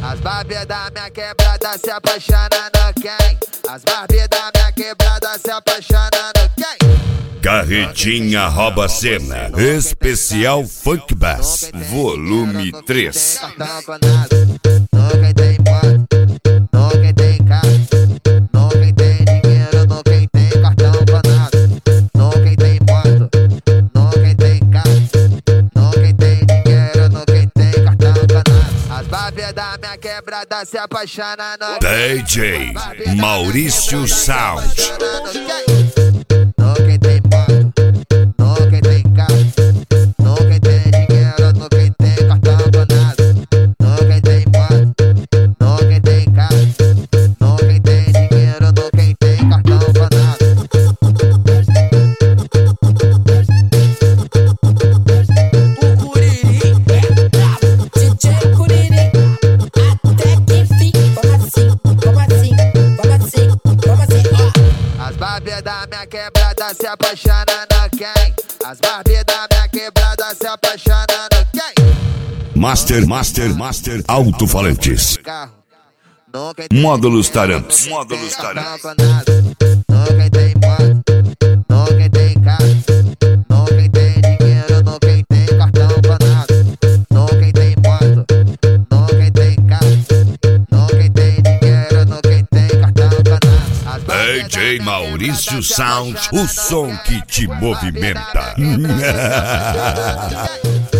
As Barbie da minha quebrada se apaixonando quem? As Barbie da minha quebrada se apaixonando quem? Carretinha rouba cena, especial Funk Bass, volume 3. Nunca tem moto, nunca tem carro, nunca tem dinheiro, nunca tem cartão banado. Nunca tem moto, nunca tem carro, nunca tem dinheiro, nunca tem cartão banado. As Barbie da minha quebrada se apaixonando. DJ Maurício Sound. Nunca tem moto, nunca tem carro, nunca tem dinheiro, nunca tem cartão banado. Nunca tem moto, nunca tem carro, nunca tem dinheiro, nunca tem cartão banado. O Curirim é brabo, DJ Curirim, até que enfim. Como assim, como assim, como assim, como assim, ó. As Barbie da minha quebrada se apaixonando quem? As Barbie da minha quebrada se apaixonando quem? Master Alto-Falantes. Carro, nunca tem Módulos Tarantos. cartão banado. Nunca tem moto, nunca tem carro, nunca tem dinheiro, nunca tem cartão banado. Nunca tem moto, nunca tem carro, nunca tem dinheiro, nunca tem cartão banado. As Barbie da DJ minha Maurício quebrada se Sound, o apaixonando som que te movimenta. quem?